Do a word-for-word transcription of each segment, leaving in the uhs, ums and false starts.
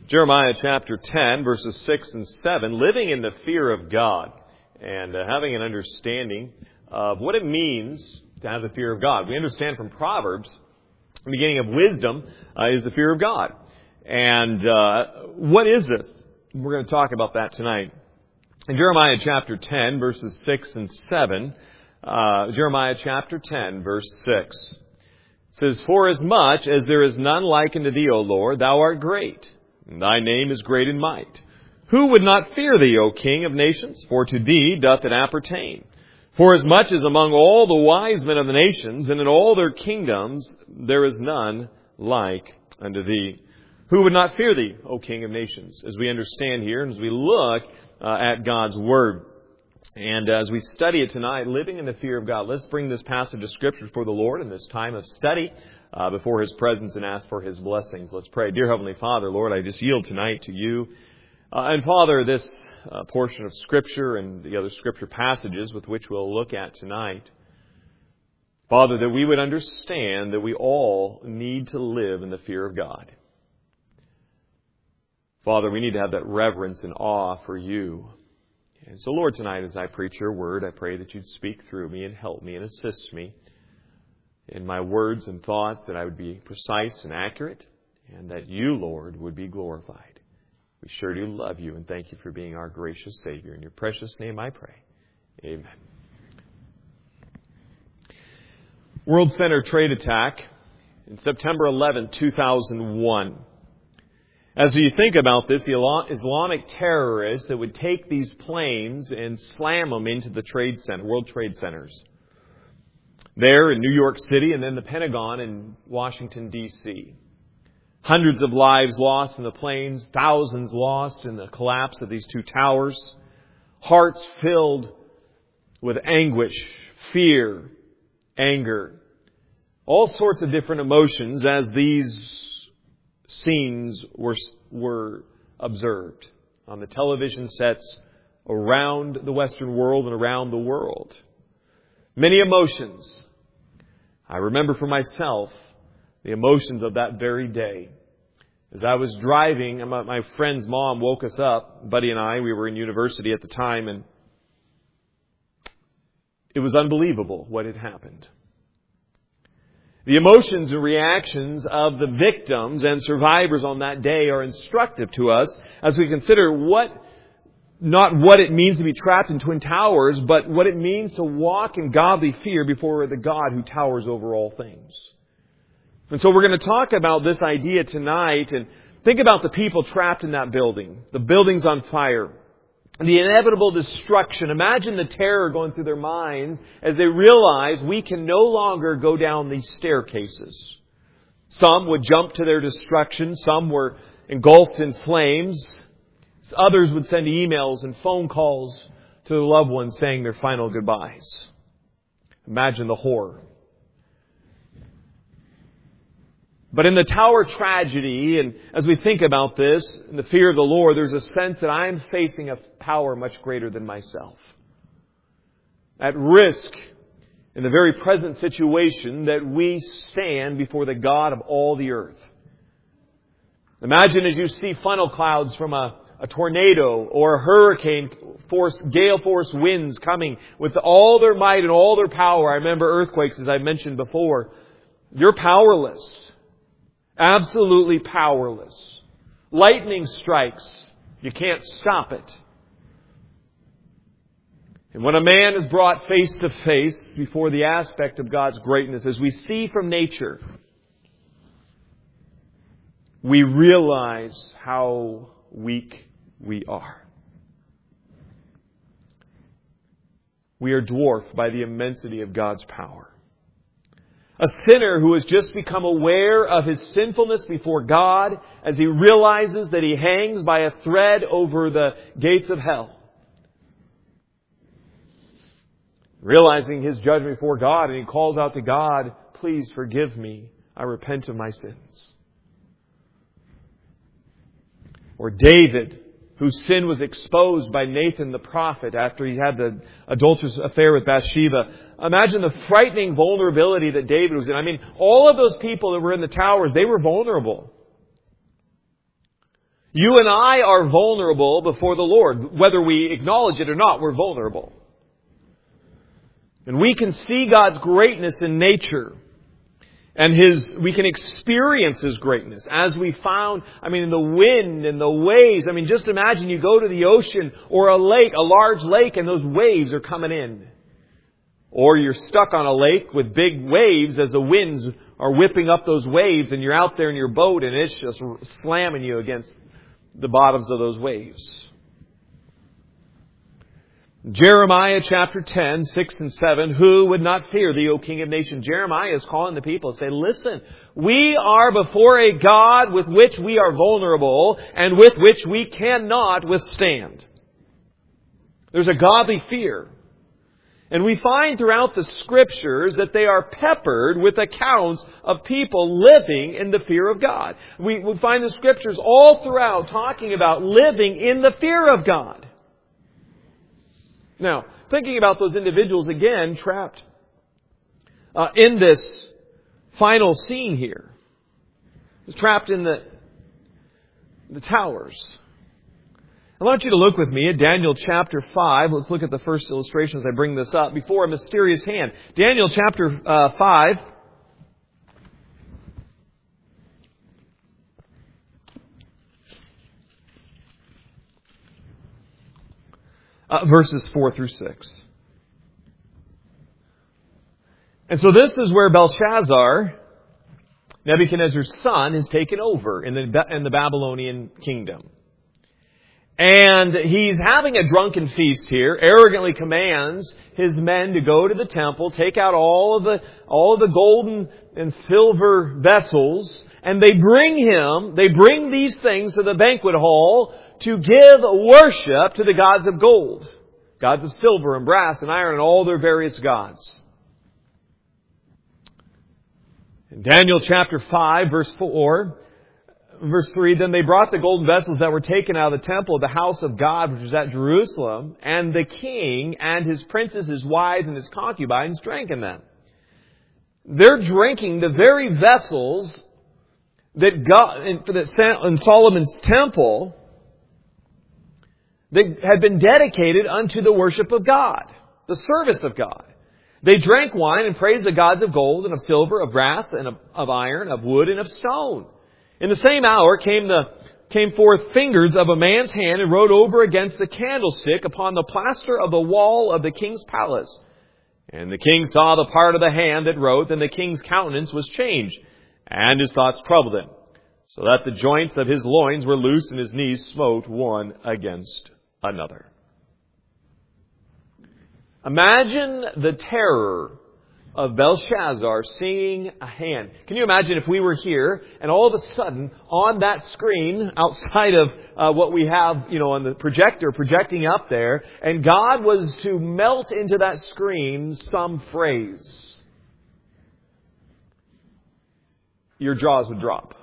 Jeremiah chapter ten, verses six and seven, living in the fear of God and uh, having an understanding of what it means to have the fear of God. We understand from Proverbs, the beginning of wisdom uh, is the fear of God. And uh, what is this? We're going to talk about that tonight. In Jeremiah chapter ten, verses six and seven, uh, Jeremiah chapter ten, verse six, it says, "For as much as there is none like unto thee, O Lord, thou art great. Thy name is great in might. Who would not fear thee, O King of nations? For to thee doth it appertain. For as much as among all the wise men of the nations, and in all their kingdoms, there is none like unto thee. Who would not fear thee, O King of nations?" As we understand here, and as we look uh, at God's Word, and as we study it tonight, living in the fear of God, let's bring this passage of Scripture before the Lord in this time of study, Uh, before His presence and ask for His blessings. Let's pray. Dear Heavenly Father, Lord, I just yield tonight to You. Uh, and Father, this uh, portion of Scripture and the other Scripture passages with which we'll look at tonight, Father, that we would understand that we all need to live in the fear of God. Father, we need to have that reverence and awe for You. And so, Lord, tonight as I preach Your Word, I pray that You'd speak through me and help me and assist me in my words and thoughts, that I would be precise and accurate, and that You, Lord, would be glorified. We sure do love You, and thank You for being our gracious Savior. In Your precious name I pray. Amen. World Center trade attack in September eleventh, two thousand one. As you think about this, the Islamic terrorists that would take these planes and slam them into the trade center, World Trade Centers, there in New York City, and then the Pentagon in Washington, D C Hundreds of lives lost in the planes, thousands lost in the collapse of these two towers, hearts filled with anguish, fear, anger, all sorts of different emotions as these scenes were, were observed on the television sets around the Western world and around the world. Many emotions. I remember for myself the emotions of that very day. As I was driving, my friend's mom woke us up, Buddy and I, we were in university at the time, and it was unbelievable what had happened. The emotions and reactions of the victims and survivors on that day are instructive to us as we consider what not what it means to be trapped in Twin Towers, but what it means to walk in godly fear before the God who towers over all things. And so we're going to talk about this idea tonight and think about the people trapped in that building. The building's on fire. The inevitable destruction. Imagine the terror going through their minds as they realize we can no longer go down these staircases. Some would jump to their destruction. Some were engulfed in flames. Others would send emails and phone calls to their loved ones saying their final goodbyes. Imagine the horror. But in the tower tragedy, and as we think about this, in the fear of the Lord, there's a sense that I am facing a power much greater than myself. At risk, in the very present situation, that we stand before the God of all the earth. Imagine as you see funnel clouds from a a tornado or a hurricane force, gale force winds coming with all their might and all their power. I remember earthquakes, as I mentioned before. You're powerless. Absolutely powerless. Lightning strikes. You can't stop it. And when a man is brought face to face before the aspect of God's greatness, as we see from nature, we realize how weak we are. We are dwarfed by the immensity of God's power. A sinner who has just become aware of his sinfulness before God as he realizes that he hangs by a thread over the gates of hell. Realizing his judgment before God, and he calls out to God, "Please forgive me. I repent of my sins." Or David, whose sin was exposed by Nathan the prophet after he had the adulterous affair with Bathsheba. Imagine the frightening vulnerability that David was in. I mean, all of those people that were in the towers, they were vulnerable. You and I are vulnerable before the Lord. Whether we acknowledge it or not, we're vulnerable. And we can see God's greatness in nature. And His, we can experience His greatness as we found, I mean, in the wind and the waves. I mean, just imagine you go to the ocean or a lake, a large lake, and those waves are coming in. Or you're stuck on a lake with big waves as the winds are whipping up those waves, and you're out there in your boat and it's just slamming you against the bottoms of those waves. Jeremiah chapter ten, six and seven, who would not fear thee, O King of nations? Jeremiah is calling the people and saying, listen, we are before a God with which we are vulnerable and with which we cannot withstand. There's a godly fear. And we find throughout the Scriptures that they are peppered with accounts of people living in the fear of God. We, we find the Scriptures all throughout talking about living in the fear of God. Now, thinking about those individuals again trapped uh, in this final scene here. Trapped in the, the towers. I want you to look with me at Daniel chapter five. Let's look at the first illustration as I bring this up. Before a mysterious hand. Daniel chapter uh, five. Uh, verses four through six. And so this is where Belshazzar, Nebuchadnezzar's son, is taken over in the, in the Babylonian kingdom. And he's having a drunken feast here, arrogantly commands his men to go to the temple, take out all of the, all of the golden and silver vessels, and they bring him, they bring these things to the banquet hall to give worship to the gods of gold, gods of silver and brass and iron and all their various gods. In Daniel chapter five, verse four, verse three, then they brought the golden vessels that were taken out of the temple of the house of God, which was at Jerusalem, and the king and his princes, his wives, and his concubines drank in them. They're drinking the very vessels that God, in Solomon's temple, that had been dedicated unto the worship of God, the service of God. They drank wine and praised the gods of gold and of silver, of brass and of, of iron, of wood and of stone. In the same hour came the came forth fingers of a man's hand and wrote over against the candlestick upon the plaster of the wall of the king's palace. And the king saw the part of the hand that wrote, and the king's countenance was changed, and his thoughts troubled him, so that the joints of his loins were loosed and his knees smote one against another. Imagine the terror of Belshazzar seeing a hand. Can you imagine if we were here and all of a sudden on that screen outside of uh, what we have, you know, on the projector projecting up there, and God was to melt into that screen some phrase? Your jaws would drop.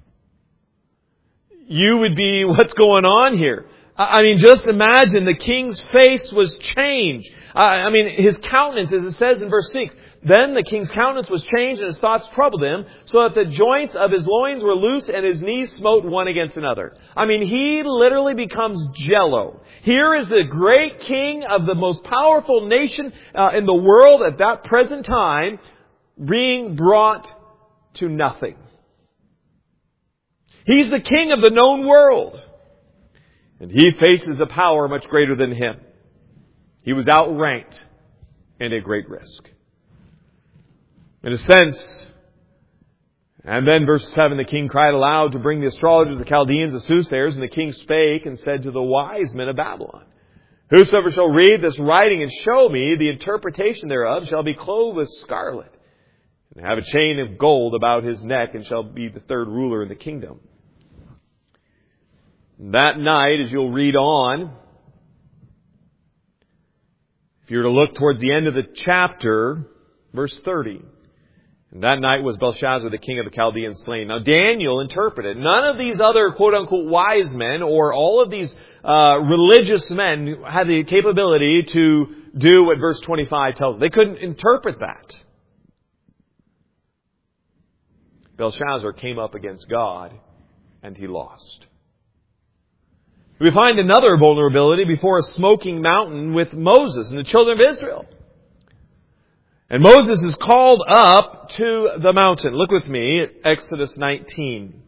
You would be, what's going on here? I mean, just imagine the king's face was changed. I mean, his countenance, as it says in verse six, then the king's countenance was changed and his thoughts troubled him, so that the joints of his loins were loose and his knees smote one against another. I mean, he literally becomes jello. Here is the great king of the most powerful nation uh, in the world at that present time being brought to nothing. He's the king of the known world. And he faces a power much greater than him. He was outranked and at great risk. In a sense, and then verse seven, the king cried aloud to bring the astrologers, the Chaldeans, the soothsayers, and the king spake and said to the wise men of Babylon, whosoever shall read this writing and show me the interpretation thereof shall be clothed with scarlet, and have a chain of gold about his neck, and shall be the third ruler in the kingdom. That night, as you'll read on, if you were to look towards the end of the chapter, verse thirty, and that night was Belshazzar, the king of the Chaldeans, slain. Now Daniel interpreted. None of these other quote-unquote wise men or all of these uh, religious men had the capability to do what verse twenty-five tells us. They couldn't interpret that. Belshazzar came up against God, and he lost. We find another vulnerability before a smoking mountain with Moses and the children of Israel. And Moses is called up to the mountain. Look with me at Exodus nineteen.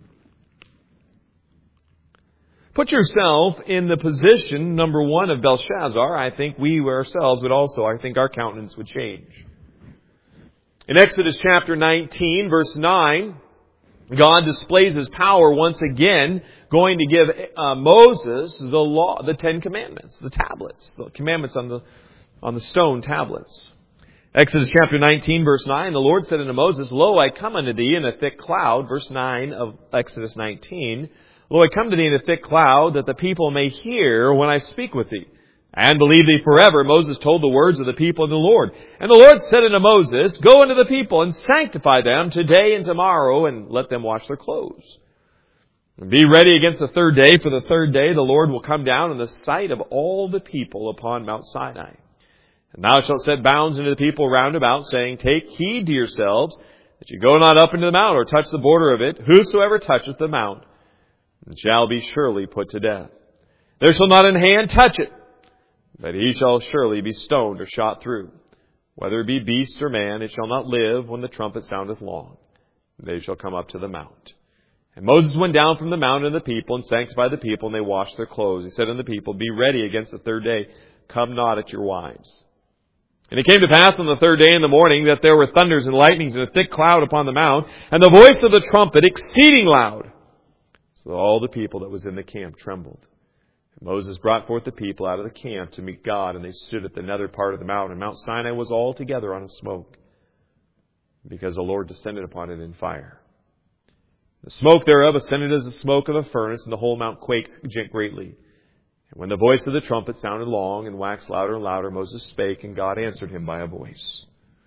Put yourself in the position, number one, of Belshazzar. I think we ourselves would also, I think our countenance would change. In Exodus chapter nineteen, verse nine, God displays His power once again, going to give uh, Moses the law, the Ten Commandments, the tablets, the commandments on the on the stone tablets. Exodus chapter nineteen, verse nine, the Lord said unto Moses, Lo, I come unto thee in a thick cloud, verse nine of Exodus nineteen, Lo, I come to thee in a thick cloud, that the people may hear when I speak with thee, and believe thee forever. Moses told the words of the people of the Lord. And the Lord said unto Moses, Go unto the people, and sanctify them today and tomorrow, and let them wash their clothes. And be ready against the third day, for the third day the Lord will come down in the sight of all the people upon Mount Sinai. And thou shalt set bounds unto the people round about, saying, Take heed to yourselves, that you go not up into the mount, or touch the border of it. Whosoever toucheth the mount shall be surely put to death. There shall not an hand touch it, but he shall surely be stoned or shot through. Whether it be beast or man, it shall not live when the trumpet soundeth long. They shall come up to the mount. And Moses went down from the mount unto the people, and sanctified the people, and they washed their clothes. He said unto the people, Be ready against the third day. Come not at your wives. And it came to pass on the third day in the morning that there were thunders and lightnings and a thick cloud upon the mount, and the voice of the trumpet exceeding loud. So all the people that was in the camp trembled. And Moses brought forth the people out of the camp to meet God, and they stood at the nether part of the mountain. And Mount Sinai was altogether on a smoke, because the Lord descended upon it in fire. The smoke thereof ascended as the smoke of a furnace, and the whole mount quaked greatly. And when the voice of the trumpet sounded long and waxed louder and louder, Moses spake, and God answered him by a voice.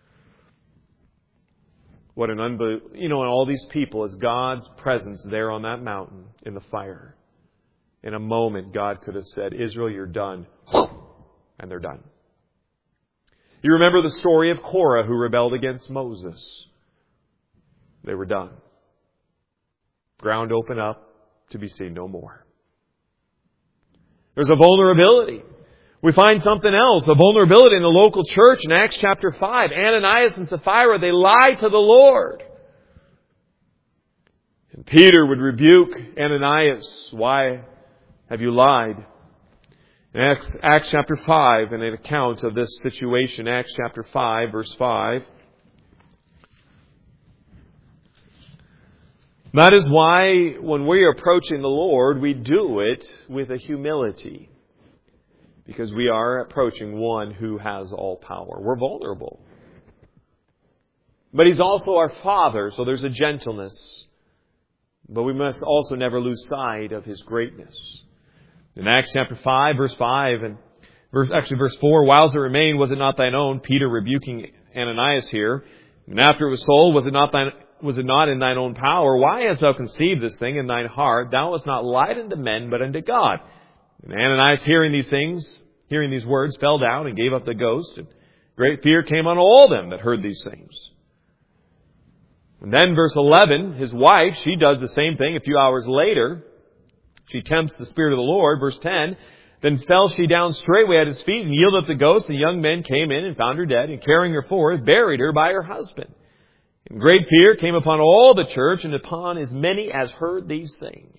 What an unbelievable, you know, and all these people, as God's presence there on that mountain in the fire. In a moment, God could have said, Israel, you're done. And they're done. You remember the story of Korah, who rebelled against Moses. They were done. Ground opened up to be seen no more. There's a vulnerability. We find something else, a vulnerability in the local church in Acts chapter five. Ananias and Sapphira, they lied to the Lord. And Peter would rebuke Ananias, Why have you lied? In Acts, Acts chapter five, and an account of this situation, Acts chapter five, verse five. That is why when we are approaching the Lord, we do it with a humility. Because we are approaching one who has all power. We're vulnerable. But He's also our Father, so there's a gentleness. But we must also never lose sight of His greatness. In Acts chapter five, verse five, and verse, actually verse four, Whiles it remained, was it not thine own? Peter rebuking Ananias here. And after it was sold, was it not thine Was it not in thine own power? Why hast thou conceived this thing in thine heart? Thou hast not lied unto men, but unto God. And Ananias, hearing these things, hearing these words, fell down and gave up the ghost. And great fear came on all them that heard these things. And then verse eleven, his wife, she does the same thing a few hours later. She tempts the Spirit of the Lord. Verse ten, Then fell she down straightway at his feet and yielded up the ghost. The young men came in and found her dead, and carrying her forth, buried her by her husband. And great fear came upon all the church and upon as many as heard these things.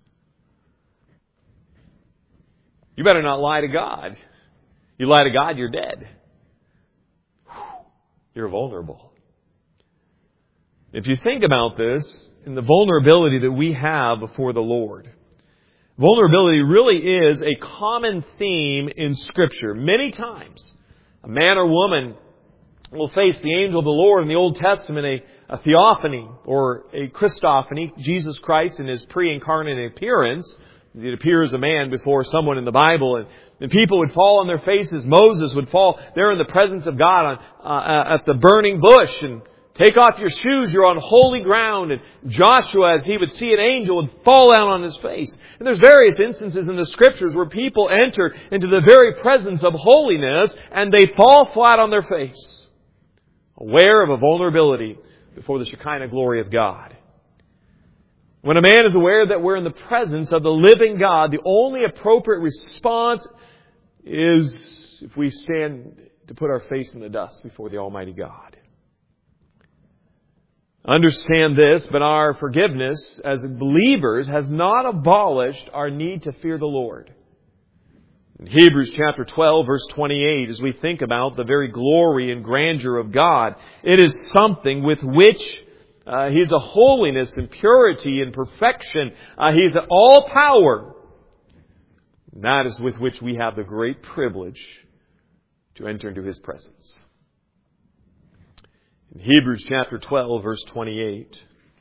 You better not lie to God. You lie to God, you're dead. You're vulnerable. If you think about this, and the vulnerability that we have before the Lord, vulnerability really is a common theme in Scripture. Many times, a man or woman will face the angel of the Lord in the Old Testament, a, a theophany or a Christophany, Jesus Christ in His pre-incarnate appearance. He'd appear as a man before someone in the Bible, and, and people would fall on their faces. Moses would fall there in the presence of God on, uh, at the burning bush, and take off your shoes, you're on holy ground. And Joshua, as he would see an angel, would fall down on his face. And there's various instances in the Scriptures where people enter into the very presence of holiness and they fall flat on their face, aware of a vulnerability before the Shekinah glory of God. When a man is aware that we're in the presence of the living God, the only appropriate response is if we stand to put our face in the dust before the Almighty God. Understand this, but our forgiveness as believers has not abolished our need to fear the Lord. In Hebrews chapter twelve, verse twenty-eight, as we think about the very glory and grandeur of God, it is something with which uh, He is a holiness and purity and perfection. Uh, he is all power. And that is with which we have the great privilege to enter into His presence. In Hebrews chapter twelve, verse twenty-eight.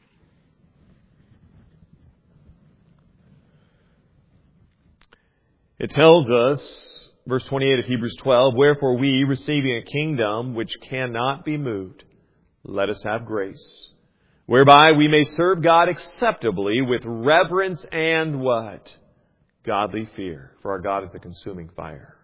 It tells us, verse twenty-eight of Hebrews twelve, "Wherefore we, receiving a kingdom which cannot be moved, let us have grace, whereby we may serve God acceptably with reverence and" what? Godly fear. For our God is a consuming fire.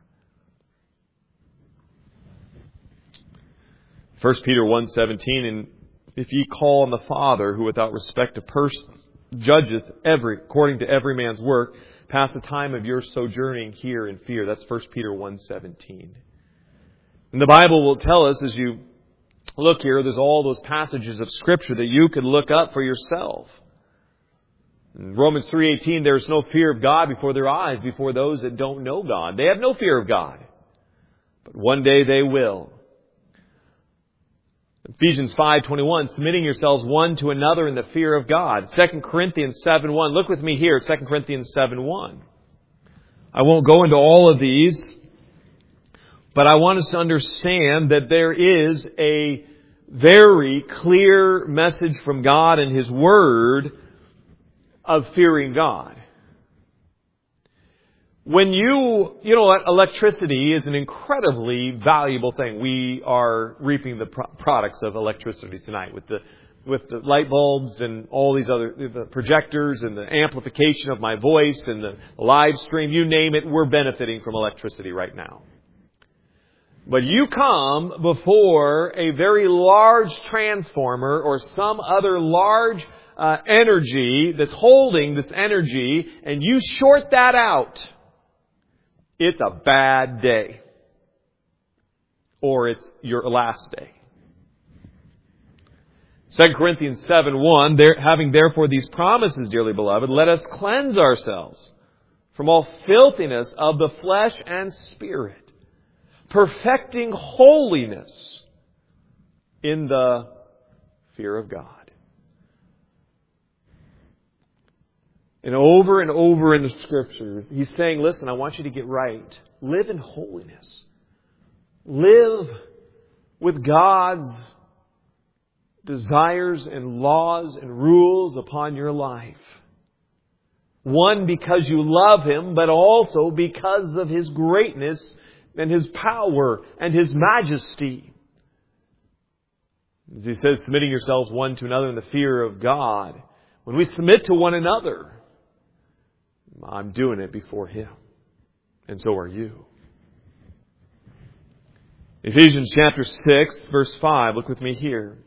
First Peter one seventeen, "And if ye call on the Father, who without respect of persons judgeth every according to every man's work, pass the time of your sojourning here in fear." That's First Peter one seventeen. And the Bible will tell us, as you look here, there's all those passages of Scripture that you could look up for yourself. In Romans three eighteen, "There is no fear of God before their eyes, before those that don't know God." They have no fear of God. But one day they will. Ephesians five twenty-one, "Submitting yourselves one to another in the fear of God." Second Corinthians seven one. Look with me here at Second Corinthians seven one. I won't go into all of these, but I want us to understand that there is a very clear message from God and His Word of fearing God. When you, you know what, electricity is an incredibly valuable thing. We are reaping the pro- products of electricity tonight with the with the light bulbs and all these other the projectors and the amplification of my voice and the live stream. You name it, we're benefiting from electricity right now. But you come before a very large transformer or some other large uh, energy that's holding this energy, and you short that out. It's a bad day. Or it's your last day. Second Corinthians seven one, there, "Having therefore these promises, dearly beloved, let us cleanse ourselves from all filthiness of the flesh and spirit, perfecting holiness in the fear of God." And over and over in the Scriptures, He's saying, listen, I want you to get right. Live in holiness. Live with God's desires and laws and rules upon your life. One, because you love Him, but also because of His greatness and His power and His majesty. As He says, submitting yourselves one to another in the fear of God. When we submit to one another, I'm doing it before Him. And so are you. Ephesians chapter six, verse five. Look with me here.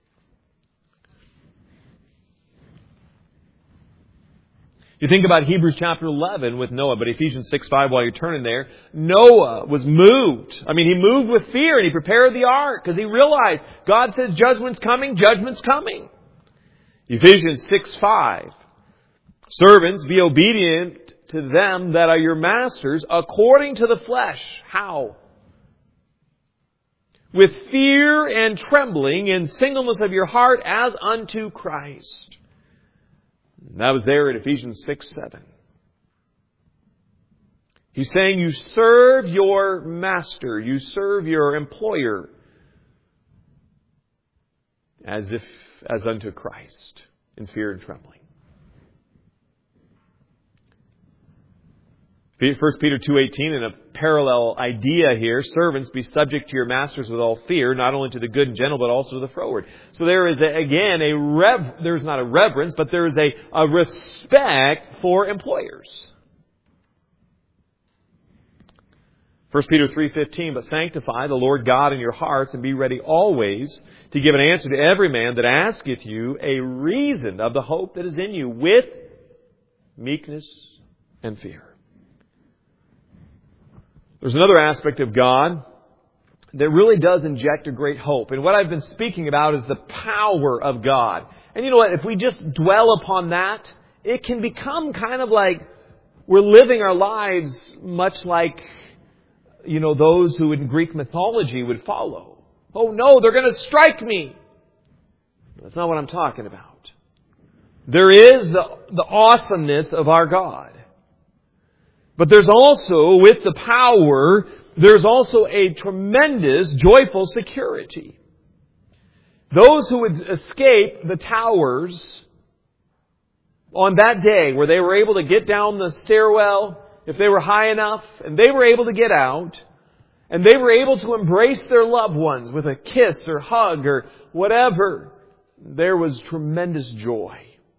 You think about Hebrews chapter eleven with Noah, but Ephesians six five, while you're turning there, Noah was moved. I mean, he moved with fear and he prepared the ark because he realized God says judgment's coming, judgment's coming. Ephesians six five. "Servants, be obedient to them that are your masters according to the flesh." How? "With fear and trembling and singleness of your heart as unto Christ." And that was there in Ephesians six seven. He's saying you serve your master, you serve your employer as if as unto Christ in fear and trembling. First Peter two eighteen, in a parallel idea here, "Servants, be subject to your masters with all fear, not only to the good and gentle, but also to the froward." So there is, a, again, a rev, there's not a reverence, but there is a, a respect for employers. First Peter three fifteen, but sanctify the Lord God in your hearts, and be ready always to give an answer to every man that asketh you a reason of the hope that is in you, with meekness and fear. There's another aspect of God that really does inject a great hope. And what I've been speaking about is the power of God. And you know what? If we just dwell upon that, it can become kind of like we're living our lives much like, you know, those who in Greek mythology would follow. Oh no, they're going to strike me. That's not what I'm talking about. There is the, the awesomeness of our God. But there's also, with the power, there's also a tremendous, joyful security. Those who would escape the towers on that day, where they were able to get down the stairwell, if they were high enough, and they were able to get out, and they were able to embrace their loved ones with a kiss or hug or whatever, there was tremendous joy.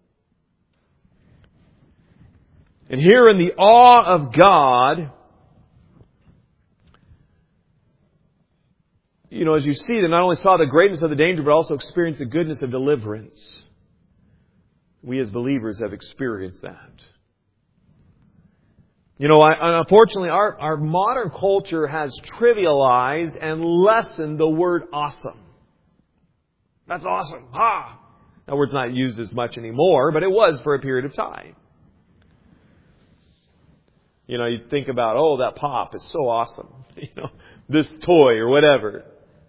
And here in the awe of God, you know, as you see, they not only saw the greatness of the danger, but also experienced the goodness of deliverance. We as believers have experienced that. You know, I, unfortunately, our, our modern culture has trivialized and lessened the word awesome. That's awesome. Ha! That word's not used as much anymore, but it was for a period of time. You know, you think about, oh, that pop is so awesome. You know, this toy or whatever.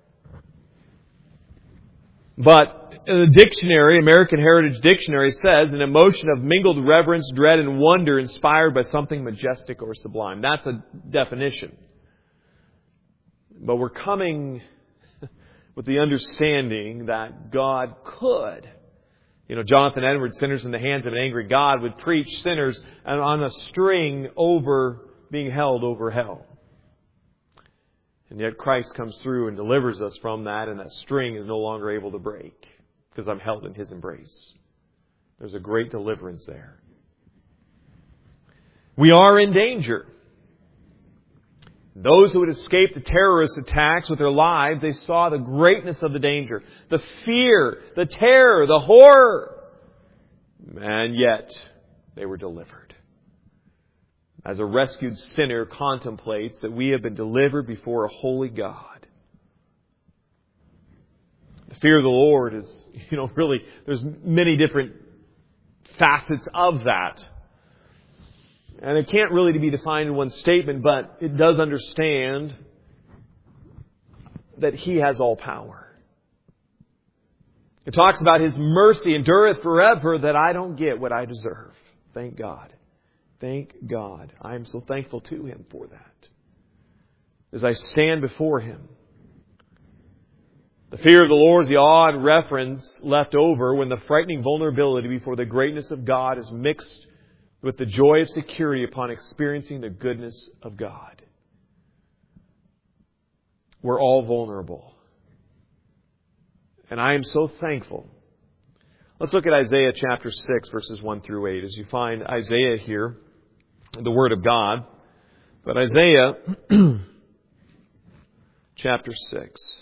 But in the dictionary, American Heritage Dictionary says, an emotion of mingled reverence, dread, and wonder inspired by something majestic or sublime. That's a definition. But we're coming with the understanding that God could. You know, Jonathan Edwards, Sinners in the Hands of an Angry God, would preach sinners on a string over being held over hell. And yet Christ comes through and delivers us from that, and that string is no longer able to break because I'm held in His embrace. There's a great deliverance there. We are in danger. Those who had escaped the terrorist attacks with their lives, they saw the greatness of the danger, the fear, the terror, the horror. And yet, they were delivered. As a rescued sinner contemplates that we have been delivered before a holy God. The fear of the Lord is, you know, really, there's many different facets of that. And it can't really be defined in one statement, but it does understand that He has all power. It talks about His mercy endureth forever, that I don't get what I deserve. Thank God. Thank God. I am so thankful to Him for that. As I stand before Him. The fear of the Lord is the awe and reverence left over when the frightening vulnerability before the greatness of God is mixed with the joy of security upon experiencing the goodness of God. We're all vulnerable. And I am so thankful. Let's look at Isaiah chapter six, verses one through eight. As you find Isaiah here, the Word of God. But Isaiah chapter six.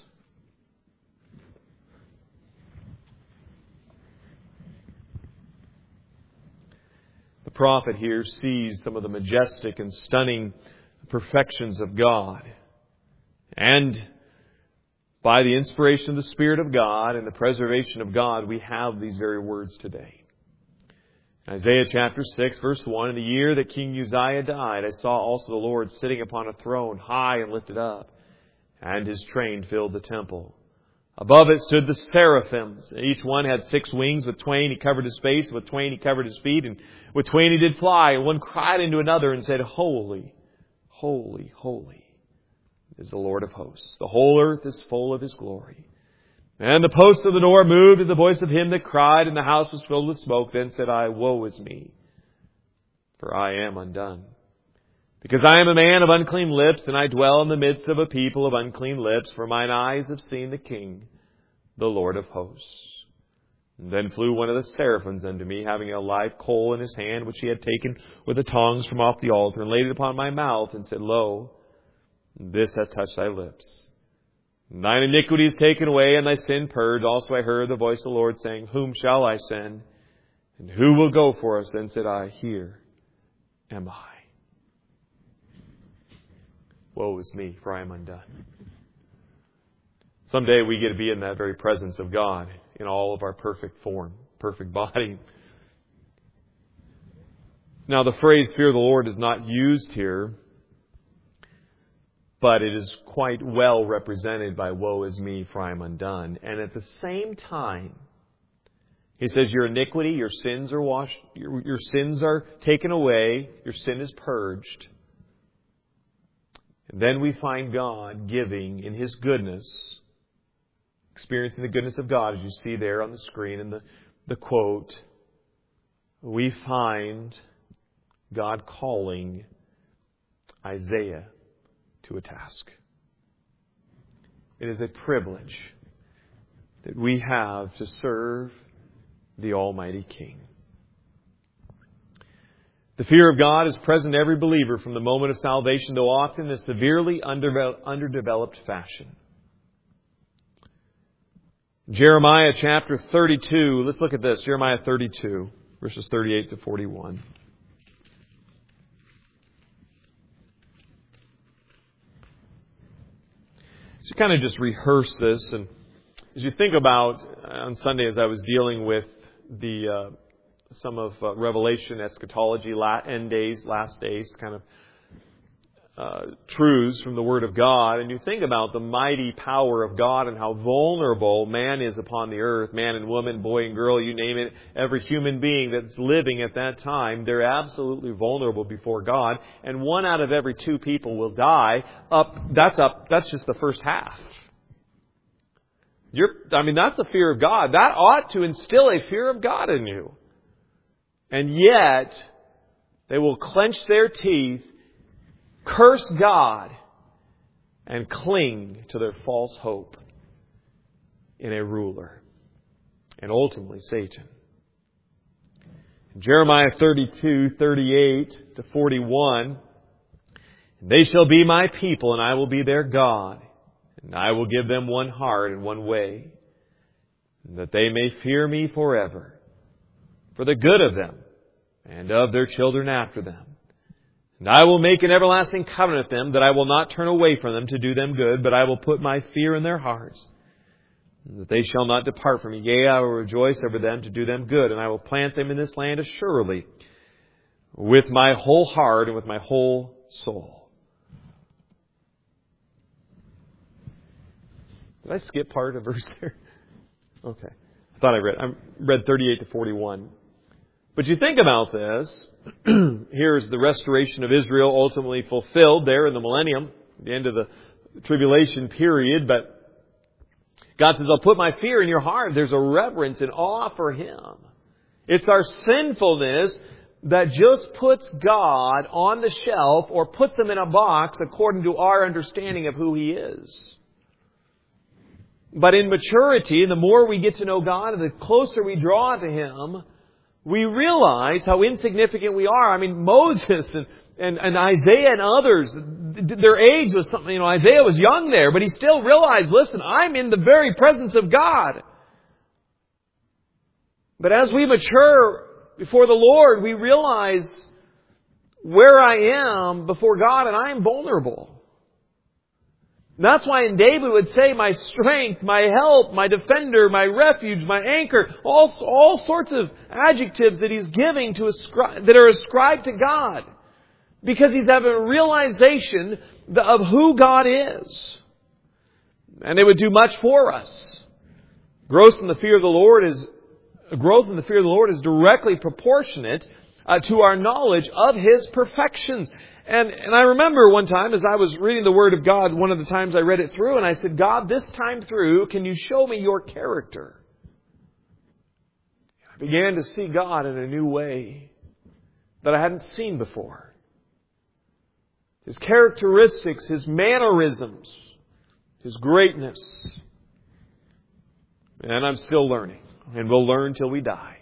The prophet here sees some of the majestic and stunning perfections of God. And by the inspiration of the Spirit of God and the preservation of God, we have these very words today. Isaiah chapter six, verse one, in the year that King Uzziah died, I saw also the Lord sitting upon a throne, high and lifted up, and His train filled the temple. Above it stood the seraphims. Each one had six wings. With twain He covered His face, with twain He covered His feet, and with twain He did fly. And one cried into another and said, Holy, holy, holy is the Lord of hosts. The whole earth is full of His glory. And the posts of the door moved at the voice of him that cried, and the house was filled with smoke. Then said I, Woe is me, for I am undone. Because I am a man of unclean lips, and I dwell in the midst of a people of unclean lips, for mine eyes have seen the King, the Lord of hosts. And then flew one of the seraphims unto me, having a live coal in his hand, which he had taken with the tongs from off the altar, and laid it upon my mouth, and said, Lo, This hath touched thy lips. Thine iniquity is taken away, and thy sin purged. Also I heard the voice of the Lord saying, Whom shall I send? And who will go for us? Then said I, Here am I. Woe is me, for I am undone. Someday we get to be in that very presence of God in all of our perfect form, perfect body. Now the phrase fear of the Lord is not used here, but it is quite well represented by woe is me, for I am undone. And at the same time, he says your iniquity, your sins are washed, your, your sins are taken away, your sin is purged. And then we find God giving in His goodness, experiencing the goodness of God, as you see there on the screen in the, the quote. We find God calling Isaiah to a task. It is a privilege that we have to serve the Almighty King. The fear of God is present in every believer from the moment of salvation, though often in a severely underdeveloped fashion. Jeremiah chapter thirty-two. Let's look at this. Jeremiah thirty-two, verses thirty-eight to forty-one. So kind of just rehearse this. And as you think about, on Sunday as I was dealing with the uh, some of uh, Revelation, eschatology, end days, last days, kind of Uh, truths from the Word of God, and you think about the mighty power of God and how vulnerable man is upon the earth, man and woman, boy and girl, you name it, every human being that's living at that time, they're absolutely vulnerable before God, and one out of every two people will die. Up, that's up, that's just the first half. You're, I mean, that's the fear of God. That ought to instill a fear of God in you. And yet, they will clench their teeth, curse God, and cling to their false hope in a ruler, and ultimately Satan. In Jeremiah thirty-two, thirty-eight to forty-one, they shall be my people, and I will be their God, and I will give them one heart and one way, that they may fear me forever, for the good of them and of their children after them. And I will make an everlasting covenant with them, that I will not turn away from them to do them good, but I will put my fear in their hearts, that they shall not depart from me. Yea, I will rejoice over them to do them good, and I will plant them in this land assuredly, with my whole heart and with my whole soul. Did I skip part of a verse there? Okay. I thought I read, I read thirty-eight to forty-one. But you think about this, here's the restoration of Israel ultimately fulfilled there in the millennium, the end of the tribulation period. But God says, I'll put my fear in your heart. There's a reverence and awe for Him. It's our sinfulness that just puts God on the shelf or puts Him in a box according to our understanding of who He is. But in maturity, the more we get to know God and the closer we draw to Him, we realize how insignificant we are. I mean, Moses and, and, and Isaiah and others, their age was something, you know, Isaiah was young there, but he still realized, listen, I'm in the very presence of God. But as we mature before the Lord, we realize where I am before God, and I am vulnerable. That's why in David would say, my strength, my help, my defender, my refuge, my anchor, all, all sorts of adjectives that he's giving to ascribe, that are ascribed to God. Because he's having a realization of who God is. And it would do much for us. Growth in the fear of the Lord is, growth in the fear of the Lord is directly proportionate uh, to our knowledge of His perfections. And, and I remember one time as I was reading the Word of God, one of the times I read it through, and I said, God, this time through, can you show me your character? I began to see God in a new way that I hadn't seen before. His characteristics, His mannerisms, His greatness. And I'm still learning, and we'll learn till we die.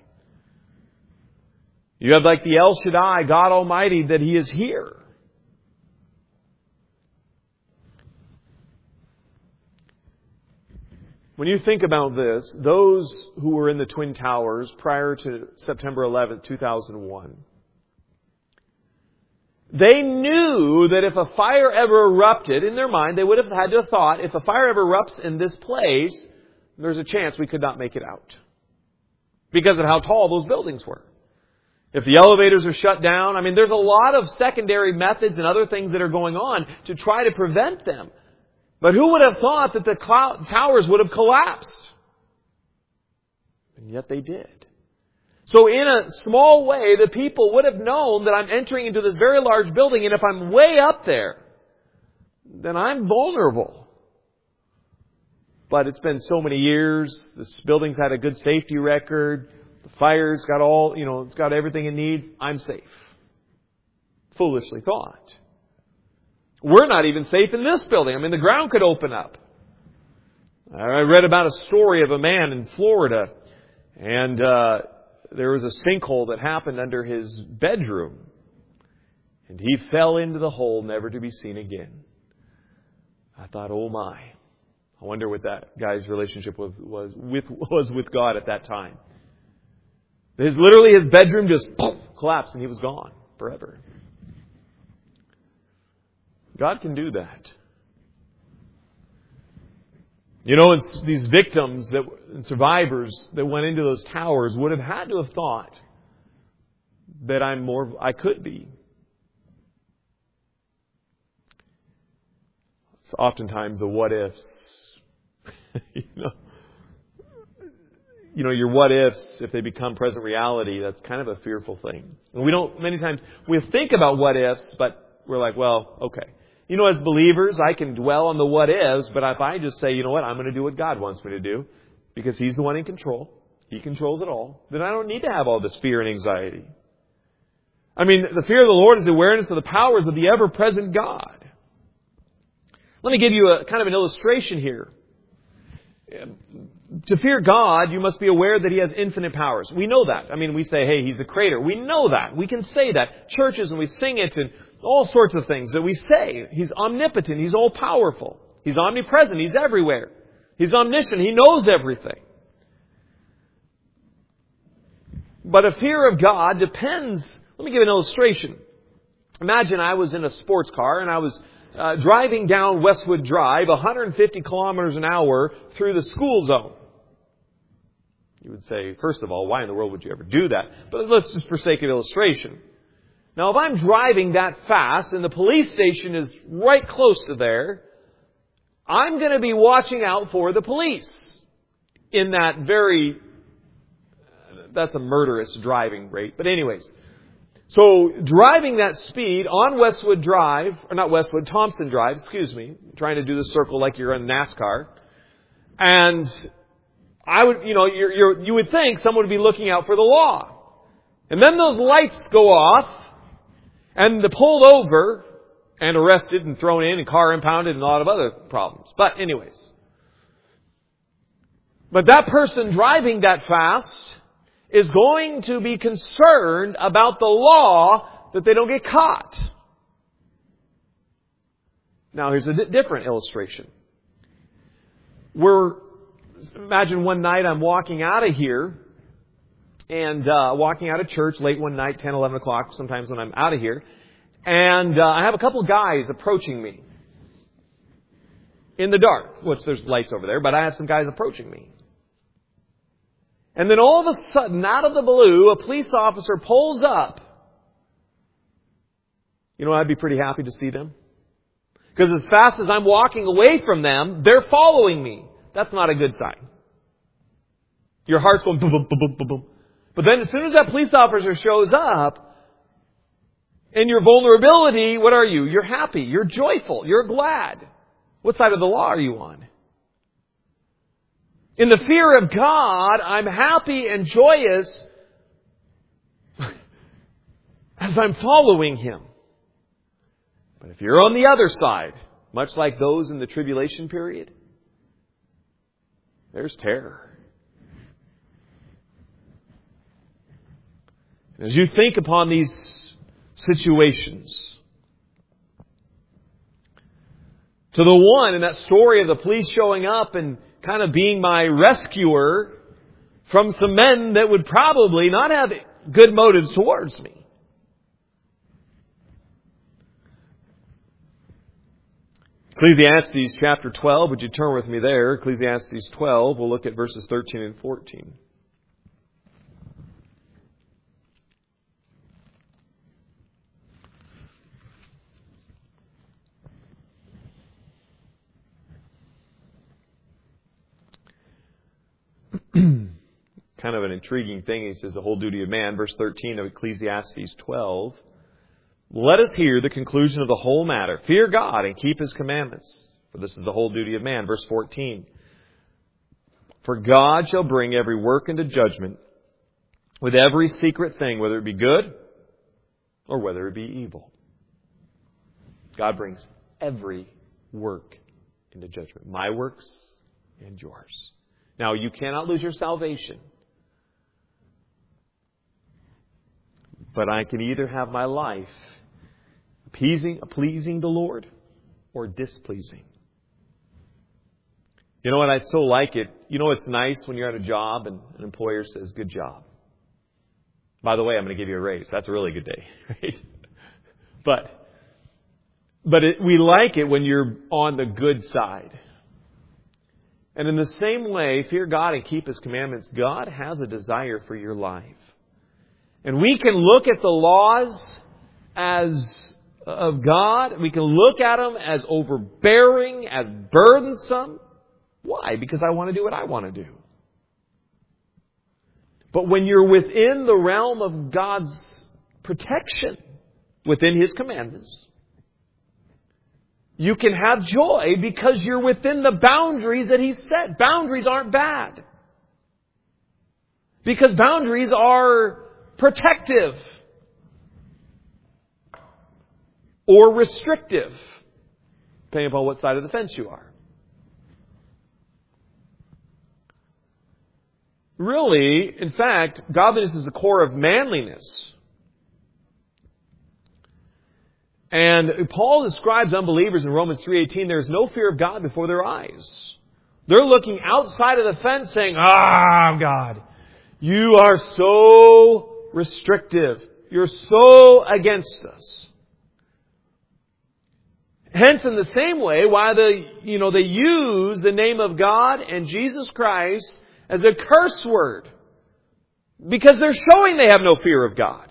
You have like the El Shaddai, God Almighty, that He is here. When you think about this, those who were in the Twin Towers prior to September eleventh, two thousand one, they knew that if a fire ever erupted, in their mind, they would have had to have thought, if a fire ever erupts in this place, there's a chance we could not make it out. Because of how tall those buildings were. If the elevators are shut down, I mean, there's a lot of secondary methods and other things that are going on to try to prevent them. But who would have thought that the cloud, towers would have collapsed? And yet they did. So in a small way, the people would have known that I'm entering into this very large building, and if I'm way up there, then I'm vulnerable. But it's been so many years. This building's had a good safety record. The fire's got all, you know, it's got everything it needs. I'm safe. Foolishly thought. We're not even safe in this building. I mean, the ground could open up. I read about a story of a man in Florida, and uh, there was a sinkhole that happened under his bedroom. And he fell into the hole, never to be seen again. I thought, oh my. I wonder what that guy's relationship was, was, with, was with God at that time. His, literally his bedroom just poof, collapsed and he was gone forever. God can do that. You know, it's these victims that, and survivors that went into those towers would have had to have thought that I'm more, I could be. It's oftentimes the what ifs. you know, you know, your what ifs, if they become present reality, that's kind of a fearful thing. And we don't, many times, we think about what ifs, but we're like, well, okay. You know, as believers, I can dwell on the what ifs, but if I just say, you know what, I'm going to do what God wants me to do, because He's the one in control, He controls it all, then I don't need to have all this fear and anxiety. I mean, the fear of the Lord is the awareness of the powers of the ever-present God. Let me give you a kind of an illustration here. To fear God, you must be aware that He has infinite powers. We know that. I mean, we say, hey, He's the Creator. We know that. We can say that. Churches, and we sing it, and all sorts of things that we say. He's omnipotent. He's all-powerful. He's omnipresent. He's everywhere. He's omniscient. He knows everything. But a fear of God depends. Let me give an illustration. Imagine I was in a sports car, and I was Uh, driving down Westwood Drive one hundred fifty kilometers an hour through the school zone. You would say, first of all, why in the world would you ever do that? But let's just for sake of illustration. Now, if I'm driving that fast and the police station is right close to there, I'm going to be watching out for the police in that very, that's a murderous driving rate. But anyways, so driving that speed on Westwood Drive, or not Westwood, Thompson Drive, excuse me, trying to do the circle like you're in NASCAR. And I would, you know, you're, you're, you would think someone would be looking out for the law. And then those lights go off, and they're pulled over and arrested and thrown in and car impounded and a lot of other problems. But anyways. But that person driving that fast is going to be concerned about the law that they don't get caught. Now, here's a d- different illustration. We're, imagine one night I'm walking out of here and uh, walking out of church late one night, ten, eleven o'clock, sometimes when I'm out of here. And uh, I have a couple guys approaching me in the dark, which there's lights over there, but I have some guys approaching me. And then all of a sudden, out of the blue, a police officer pulls up. You know, I'd be pretty happy to see them. Because as fast as I'm walking away from them, they're following me. That's not a good sign. Your heart's going boom, boom, boom, boom, boom, boom. But then as soon as that police officer shows up, in your vulnerability, what are you? You're happy. You're joyful. You're glad. What side of the law are you on? In the fear of God, I'm happy and joyous as I'm following Him. But if you're on the other side, much like those in the tribulation period, there's terror. As you think upon these situations, to the one in that story of the police showing up and kind of being my rescuer from some men that would probably not have good motives towards me. Ecclesiastes chapter twelve, would you turn with me there? Ecclesiastes twelve, we'll look at verses thirteen and fourteen. Kind of an intriguing thing. He says the whole duty of man. Verse thirteen of Ecclesiastes twelve. Let us hear the conclusion of the whole matter. Fear God and keep His commandments, for this is the whole duty of man. Verse fourteen. For God shall bring every work into judgment with every secret thing, whether it be good or whether it be evil. God brings every work into judgment. My works and yours. Now, you cannot lose your salvation. But I can either have my life appeasing, pleasing the Lord or displeasing. You know what? I so like it. You know it's nice when you're at a job and an employer says, good job. By the way, I'm going to give you a raise. That's a really good day, right? But, but it, we like it when you're on the good side. And in the same way, fear God and keep His commandments. God has a desire for your life. And we can look at the laws as of God. We can look at them as overbearing, as burdensome. Why? Because I want to do what I want to do. But when you're within the realm of God's protection, within His commandments, you can have joy because you're within the boundaries that He set. Boundaries aren't bad. Because boundaries are protective or restrictive, depending upon what side of the fence you are. Really, in fact, godliness is the core of manliness. And Paul describes unbelievers in Romans three eighteen, there is no fear of God before their eyes. They're looking outside of the fence saying, ah, God, you are so restrictive. You're so against us. Hence, in the same way, why the, you know, they use the name of God and Jesus Christ as a curse word. Because they're showing they have no fear of God.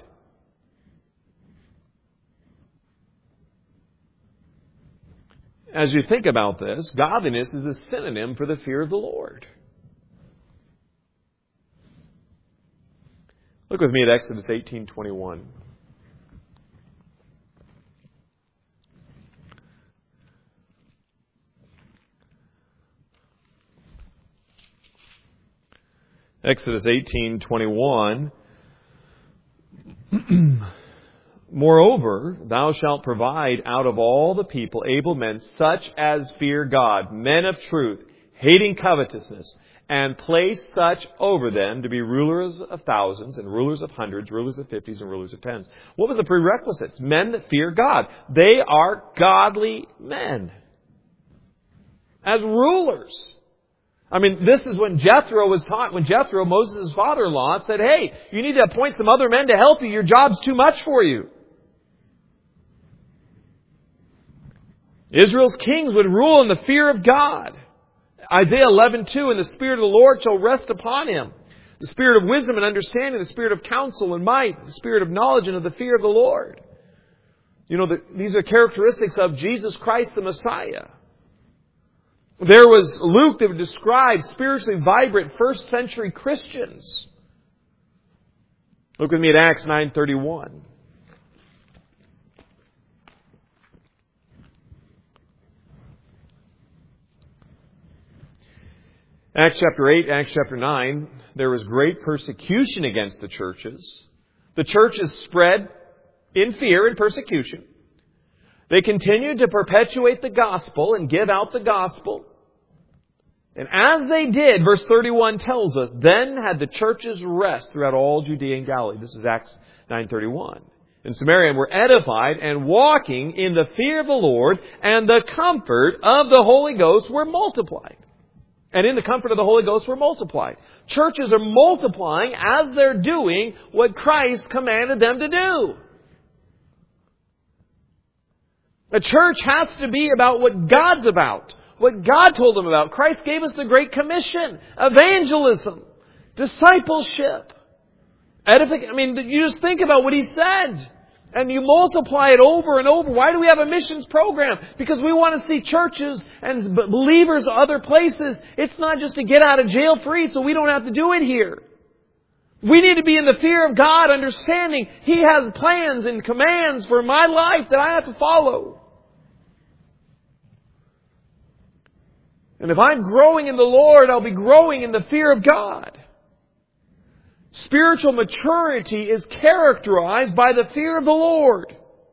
As you think about this, godliness is a synonym for the fear of the Lord. Look with me at Exodus eighteen twenty-one. Exodus eighteen twenty-one. Moreover, thou shalt provide out of all the people able men, such as fear God, men of truth, hating covetousness, and place such over them to be rulers of thousands and rulers of hundreds, rulers of fifties and rulers of tens. What was the prerequisites? Men that fear God. They are godly men. As rulers. I mean, this is when Jethro was taught, when Jethro, Moses' father-in-law, said, hey, you need to appoint some other men to help you. Your job's too much for you. Israel's kings would rule in the fear of God. Isaiah eleven two, and the Spirit of the Lord shall rest upon him. The Spirit of wisdom and understanding, the Spirit of counsel and might, the Spirit of knowledge and of the fear of the Lord. You know, the, these are characteristics of Jesus Christ the Messiah. There was Luke that would describe spiritually vibrant first century Christians. Look with me at Acts nine thirty-one. Acts chapter eight, Acts chapter nine, there was great persecution against the churches. The churches spread in fear and persecution. They continued to perpetuate the gospel and give out the gospel. And as they did, verse thirty-one tells us, then had the churches rest throughout all Judea and Galilee. This is Acts nine thirty-one. In Samaria, and were edified and walking in the fear of the Lord, and the comfort of the Holy Ghost were multiplied. And in the comfort of the Holy Ghost, we're multiplied. Churches are multiplying as they're doing what Christ commanded them to do. A church has to be about what God's about. What God told them about. Christ gave us the Great Commission. Evangelism. Discipleship. Edific- I mean, you just think about what He said. And you multiply it over and over. Why do we have a missions program? Because we want to see churches and believers other places. It's not just to get out of jail free so we don't have to do it here. We need to be in the fear of God, understanding He has plans and commands for my life that I have to follow. And if I'm growing in the Lord, I'll be growing in the fear of God. Spiritual maturity is characterized by the fear of the Lord.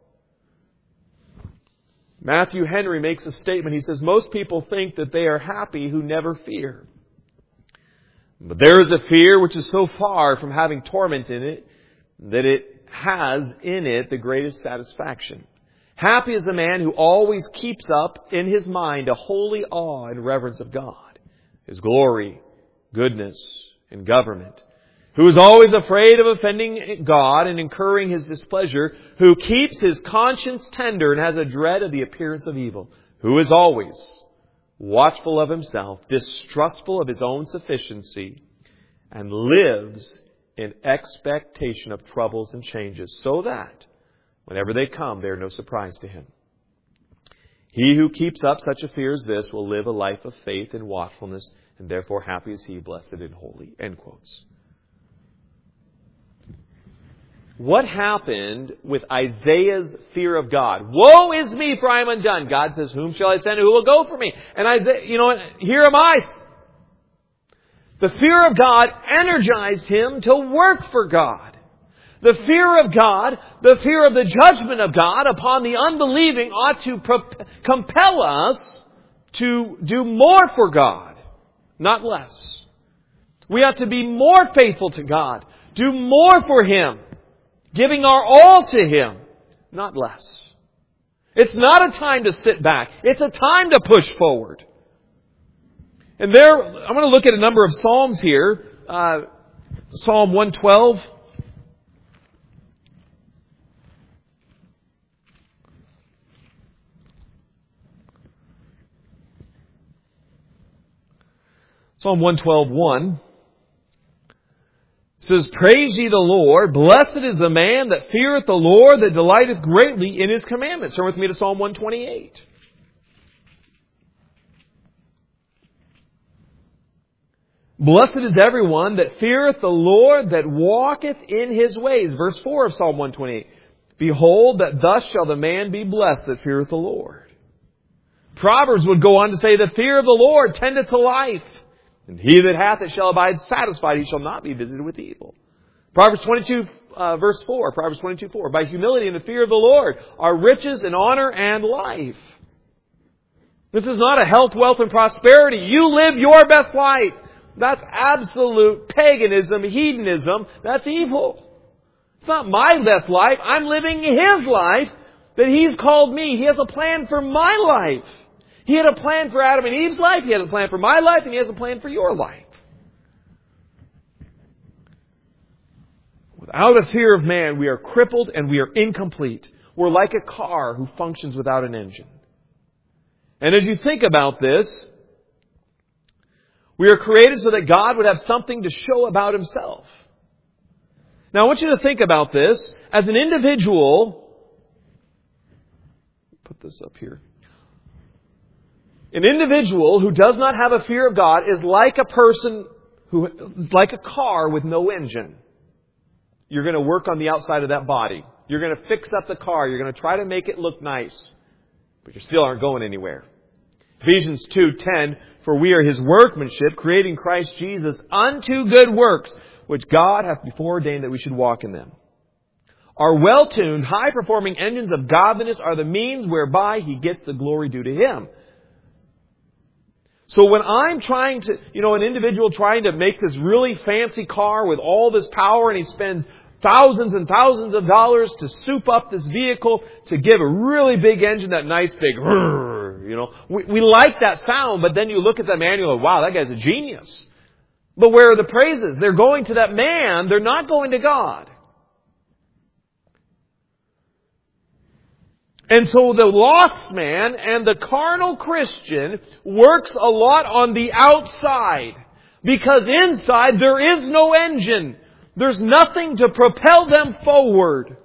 Matthew Henry makes a statement. He says, most people think that they are happy who never fear. But there is a fear which is so far from having torment in it that it has in it the greatest satisfaction. Happy is the man who always keeps up in his mind a holy awe and reverence of God, His glory, goodness, and government. Who is always afraid of offending God and incurring His displeasure, who keeps his conscience tender and has a dread of the appearance of evil, who is always watchful of himself, distrustful of his own sufficiency, and lives in expectation of troubles and changes, so that whenever they come, they are no surprise to him. He who keeps up such a fear as this will live a life of faith and watchfulness, and therefore happy is he, blessed and holy. End quotes. What happened with Isaiah's fear of God? Woe is me, for I am undone. God says, whom shall I send? Who will go for me? And Isaiah, you know what? Here am I. The fear of God energized him to work for God. The fear of God, the fear of the judgment of God upon the unbelieving ought to pro- compel us to do more for God, not less. We ought to be more faithful to God, do more for Him, giving our all to Him, not less. It's not a time to sit back. It's a time to push forward. And there, I'm going to look at a number of Psalms here. Uh, Psalm one twelve. Psalm one twelve, one. It says, praise ye the Lord, blessed is the man that feareth the Lord, that delighteth greatly in His commandments. Turn with me to Psalm one twenty-eight. Blessed is everyone that feareth the Lord, that walketh in His ways. Verse four of Psalm one twenty-eight. Behold, that thus shall the man be blessed that feareth the Lord. Proverbs would go on to say, the fear of the Lord tendeth to life. And he that hath it shall abide satisfied. He shall not be visited with evil. Proverbs twenty-two, uh, verse four. Proverbs twenty-two, four. By humility and the fear of the Lord are riches and honor and life. This is not a health, wealth, and prosperity. You live your best life. That's absolute paganism, hedonism. That's evil. It's not my best life. I'm living His life that He's called me. He has a plan for my life. He had a plan for Adam and Eve's life. He has a plan for my life. And He has a plan for your life. Without a fear of man, we are crippled and we are incomplete. We're like a car who functions without an engine. And as you think about this, we are created so that God would have something to show about Himself. Now, I want you to think about this. As an individual, put this up here. An individual who does not have a fear of God is like a person who is like a car with no engine. You're going to work on the outside of that body. You're going to fix up the car. You're going to try to make it look nice. But you still aren't going anywhere. Ephesians two ten, for we are His workmanship, creating Christ Jesus unto good works, which God hath before ordained that we should walk in them. Our well-tuned, high-performing engines of godliness are the means whereby He gets the glory due to Him. So when I'm trying to, you know, an individual trying to make this really fancy car with all this power, and he spends thousands and thousands of dollars to soup up this vehicle to give a really big engine, that nice big, you You know, we, we like that sound, but then you look at that man and you go, wow, that guy's a genius. But where are the praises? They're going to that man. They're not going to God. And so the lost man and the carnal Christian works a lot on the outside. Because inside there is no engine. There's nothing to propel them forward.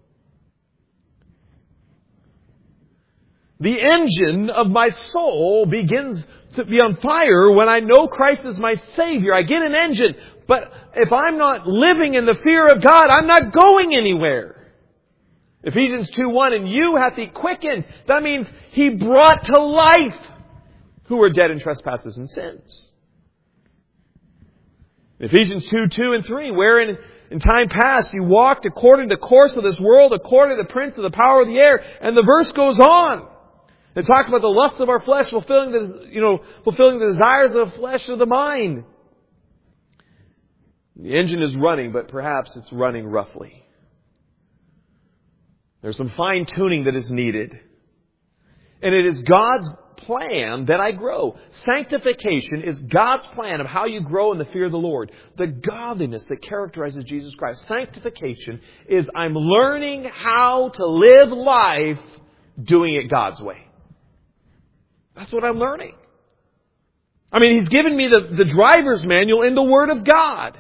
The engine of my soul begins to be on fire when I know Christ is my Savior. I get an engine. But if I'm not living in the fear of God, I'm not going anywhere. Ephesians two one, and you hath He quickened. That means He brought to life who were dead in trespasses and sins. Ephesians two two and three, wherein in time past you walked according to the course of this world, according to the prince of the power of the air. And the verse goes on. It talks about the lusts of our flesh, fulfilling the, you know, fulfilling the desires of the flesh of the mind. The engine is running, but perhaps it's running roughly. There's some fine-tuning that is needed. And it is God's plan that I grow. Sanctification is God's plan of how you grow in the fear of the Lord. The godliness that characterizes Jesus Christ. Sanctification is I'm learning how to live life doing it God's way. That's what I'm learning. I mean, He's given me the, the driver's manual in the Word of God.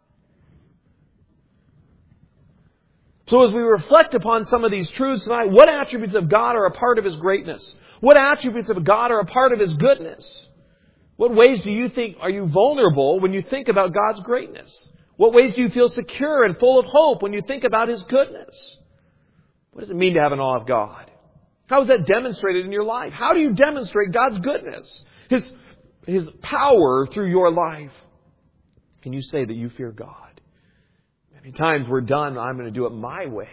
So as we reflect upon some of these truths tonight, what attributes of God are a part of His greatness? What attributes of God are a part of His goodness? What ways do you think are you vulnerable when you think about God's greatness? What ways do you feel secure and full of hope when you think about His goodness? What does it mean to have an awe of God? How is that demonstrated in your life? How do you demonstrate God's goodness? His, His power through your life? Can you say that you fear God? Many times we're done, I'm going to do it my way.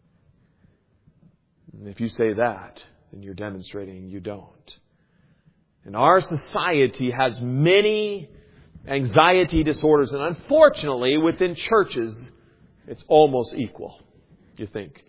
And if you say that, then you're demonstrating you don't. And our society has many anxiety disorders. And unfortunately, within churches, it's almost equal, you think.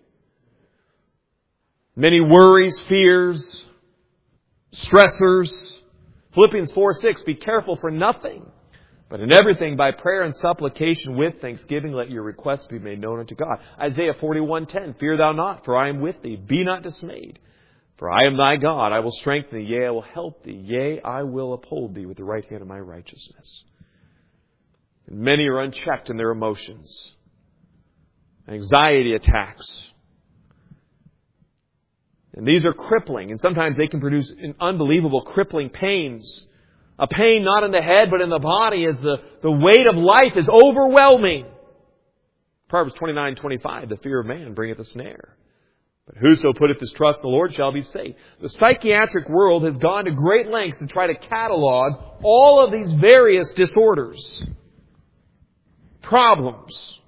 Many worries, fears, stressors. Philippians four six, be careful for nothing. But in everything, by prayer and supplication with thanksgiving, let your requests be made known unto God. Isaiah forty-one ten, fear thou not, for I am with thee. Be not dismayed, for I am thy God. I will strengthen thee, yea, I will help thee. Yea, I will uphold thee with the right hand of my righteousness. And many are unchecked in their emotions. Anxiety attacks. And these are crippling, and sometimes they can produce unbelievable crippling pains. A pain not in the head, but in the body as the, the weight of life is overwhelming. Proverbs twenty-nine twenty-five, the fear of man bringeth a snare. But whoso putteth his trust in the Lord shall be saved. The psychiatric world has gone to great lengths to try to catalog all of these various disorders, problems.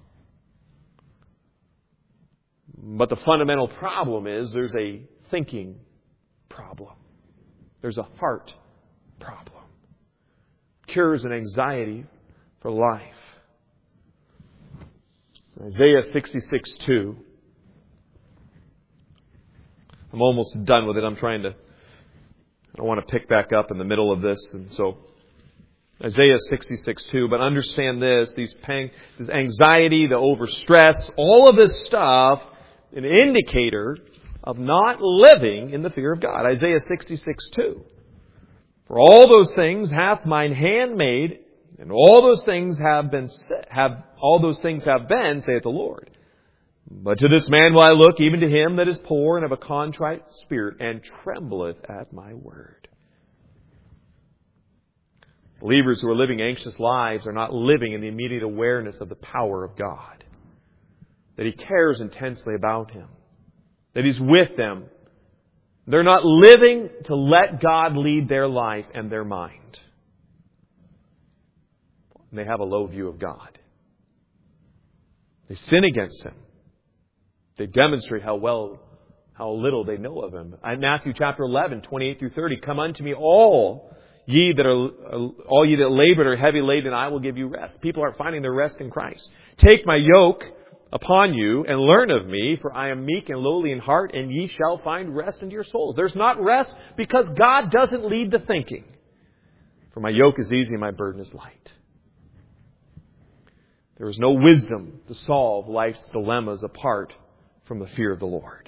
But the fundamental problem is there's a thinking problem. There's a heart problem. Cures and anxiety for life. Isaiah sixty-six two. I'm almost done with it. I'm trying to, I don't want to pick back up in the middle of this. And so, Isaiah sixty-six two. But understand this, these pang, this anxiety, the overstress, all of this stuff, an indicator of not living in the fear of God. Isaiah sixty-six two. For all those things hath mine hand made, and all those things have been have all those things have been, saith the Lord. But to this man will I look, even to him that is poor and of a contrite spirit, and trembleth at my word. Believers who are living anxious lives are not living in the immediate awareness of the power of God. That He cares intensely about him. That He's with them. They're not living to let God lead their life and their mind. And they have a low view of God. They sin against Him. They demonstrate how well, how little they know of Him. In Matthew chapter eleven, twenty-eight through thirty, come unto me all ye that are, all ye that labor and are heavy laden, and I will give you rest. People aren't finding their rest in Christ. Take my yoke upon you and learn of me, for I am meek and lowly in heart, and ye shall find rest unto your souls. There's not rest because God doesn't lead the thinking. For my yoke is easy and my burden is light. There is no wisdom to solve life's dilemmas apart from the fear of the Lord.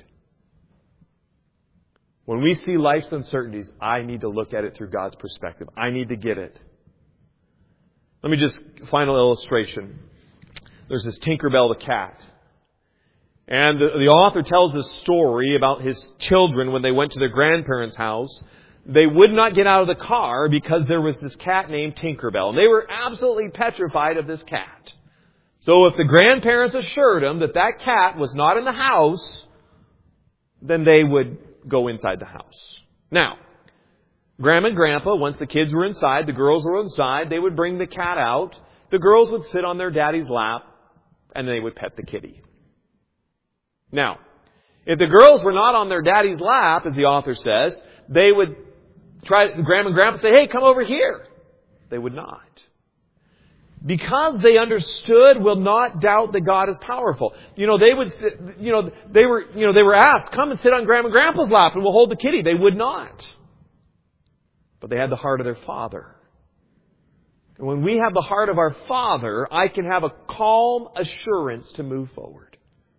When we see life's uncertainties, I need to look at it through God's perspective. I need to get it. Let me just, final illustration. There's this Tinkerbell the cat. And the, the author tells this story about his children when they went to their grandparents' house. They would not get out of the car because there was this cat named Tinkerbell. And they were absolutely petrified of this cat. So if the grandparents assured them that that cat was not in the house, then they would go inside the house. Now, Grandma and Grandpa, once the kids were inside, the girls were inside, they would bring the cat out. The girls would sit on their daddy's lap, and they would pet the kitty. Now, if the girls were not on their daddy's lap, as the author says, they would try, Grandma and Grandpa say, hey, come over here. They would not. Because they understood, will not doubt that God is powerful. You know, they would, you know, they were, you know, they were asked, come and sit on Grandma and Grandpa's lap and we'll hold the kitty. They would not. But they had the heart of their Father. And when we have the heart of our Father, I can have a calm assurance to move forward.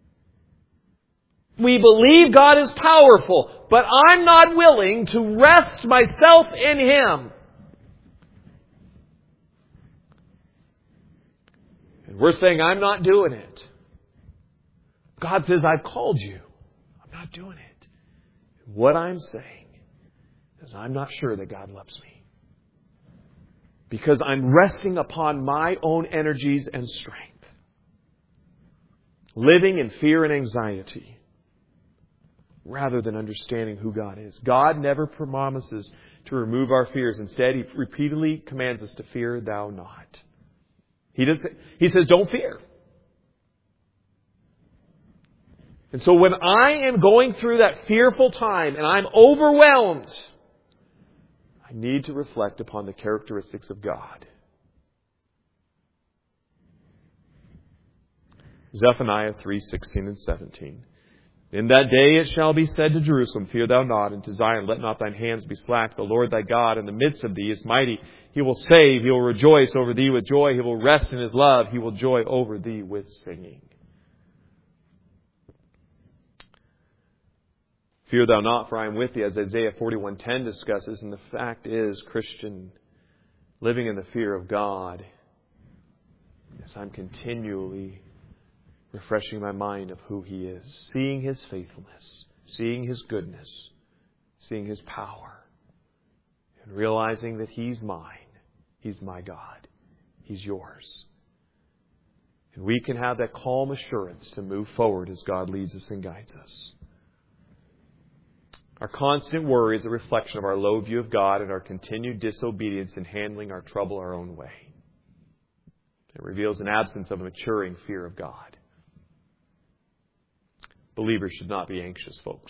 We believe God is powerful, but I'm not willing to rest myself in Him. And we're saying, I'm not doing it. God says, I've called you. I'm not doing it. What I'm saying is I'm not sure that God loves me. Because I'm resting upon my own energies and strength. Living in fear and anxiety. Rather than understanding who God is. God never promises to remove our fears. Instead, He repeatedly commands us to fear thou not. He does. He says, don't fear. And so when I am going through that fearful time and I'm overwhelmed, I need to reflect upon the characteristics of God. Zephaniah three sixteen and seventeen. In that day it shall be said to Jerusalem, fear thou not, and to Zion, let not thine hands be slack. The Lord thy God in the midst of thee is mighty. He will save. He will rejoice over thee with joy. He will rest in His love. He will joy over thee with singing. Fear thou not, for I am with thee, as Isaiah forty-one ten discusses. And the fact is, Christian, living in the fear of God, as I'm continually refreshing my mind of who He is, seeing His faithfulness, seeing His goodness, seeing His power, and realizing that He's mine. He's my God. He's yours. And we can have that calm assurance to move forward as God leads us and guides us. Our constant worry is a reflection of our low view of God and our continued disobedience in handling our trouble our own way. It reveals an absence of a maturing fear of God. Believers should not be anxious, folks.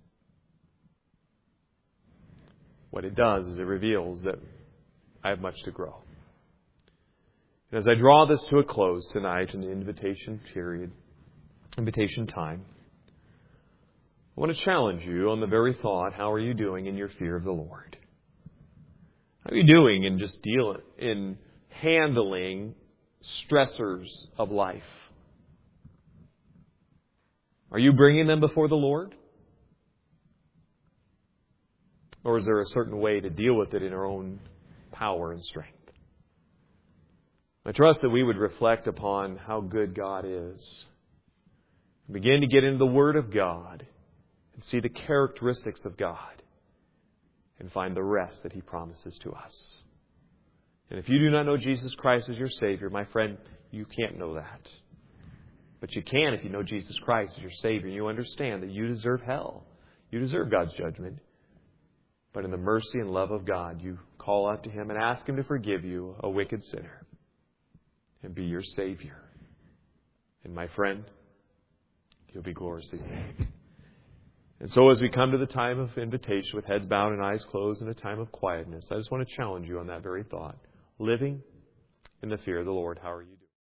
What it does is it reveals that I have much to grow. And as I draw this to a close tonight in the invitation period, invitation time, I want to challenge you on the very thought, how are you doing in your fear of the Lord? How are you doing in just dealing, in handling stressors of life? Are you bringing them before the Lord? Or is there a certain way to deal with it in our own power and strength? I trust that we would reflect upon how good God is. Begin to get into the Word of God and see the characteristics of God and find the rest that He promises to us. And if you do not know Jesus Christ as your Savior, my friend, you can't know that. But you can if you know Jesus Christ as your Savior. You understand that you deserve hell. You deserve God's judgment. But in the mercy and love of God, you call out to Him and ask Him to forgive you, a wicked sinner, and be your Savior. And my friend, He'll be gloriously saved. And so as we come to the time of invitation with heads bowed and eyes closed in a time of quietness, I just want to challenge you on that very thought. Living in the fear of the Lord, how are you doing?